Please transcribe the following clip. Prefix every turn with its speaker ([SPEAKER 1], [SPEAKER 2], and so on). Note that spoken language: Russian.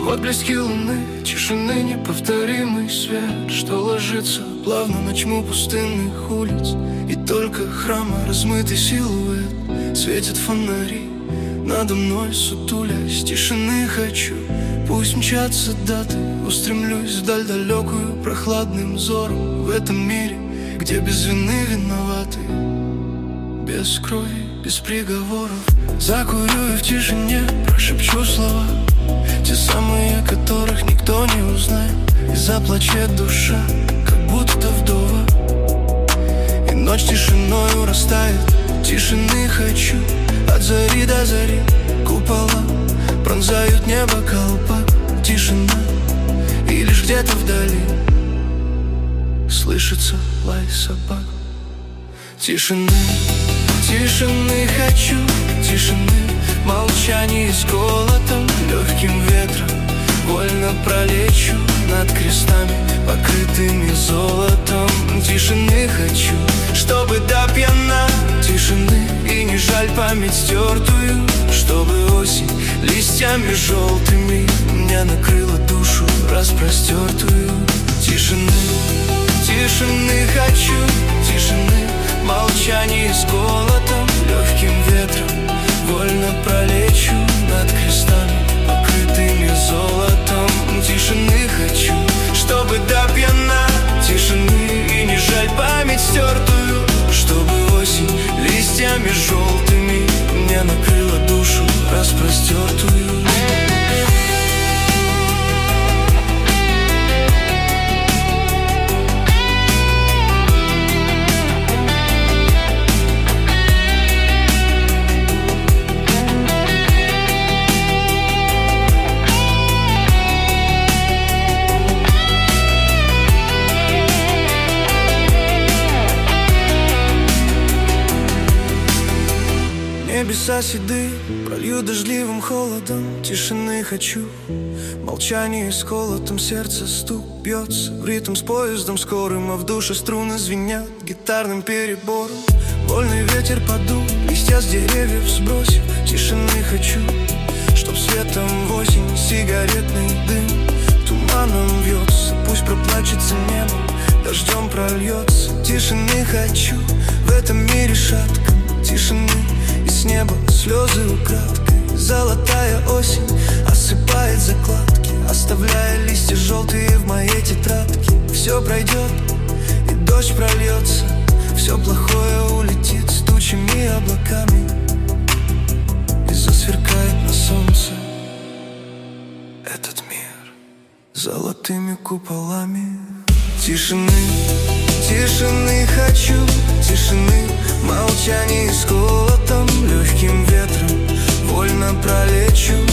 [SPEAKER 1] отблески луны, тишины неповторимый свет, что ложится плавно на тьму пустынных улиц. И только храма размытый силуэт светят фонари надо мной, сутулясь. Тишины хочу, пусть мчатся даты, устремлюсь вдаль далекую прохладным взором. В этом мире, где без вины виноваты, без крови, без приговоров. Закурю и в тишине прошепчу слова, те самые, которых никто не узнает. И заплачет душа, как будто вдова, и ночь тишиною растает. Тишины хочу, от зари до зари. Купола пронзают небо колпак. Тишина, и лишь где-то вдали слышится лай собак. Тишины, тишины хочу, тишины, молчание с голодом, легким ветром вольно пролечу над крестами, покрытыми золотом. Тишины хочу, чтобы до пьяна. Тишины, и не жаль память стертую, чтобы осень листьями желтыми меня накрыла душу распростертую. Тишины, тишины хочу, тишины, молчание с голодом, легким ветром вольно пролечу над крестами, покрытыми золотом. Тишины хочу, чтобы до пьяна. Тишины, и не жаль память стертую, чтобы осень листьями желтыми мне накрыла душу распростертую. Небеса седые прольют дождливым холодом. Тишины хочу, молчание с холодом. Сердце стук бьется в ритм с поездом скорым, а в душе струны звенят гитарным перебором. Вольный ветер подул, листья с деревьев сбросив. Тишины хочу, чтоб светом в осень сигаретный дым туманом вьется. Пусть проплачется небо, дождем прольется. Тишины хочу, в этом мире шатко. Тишины, и с неба слезы украдкой. Золотая осень осыпает закладки, оставляя листья желтые в моей тетрадке. Все пройдет, и дождь прольется, все плохое улетит с тучами и облаками, и засверкает на солнце этот мир золотыми куполами. Тишины, тишины хочу, тишины, молчание с голодом, легким ветром вольно пролечу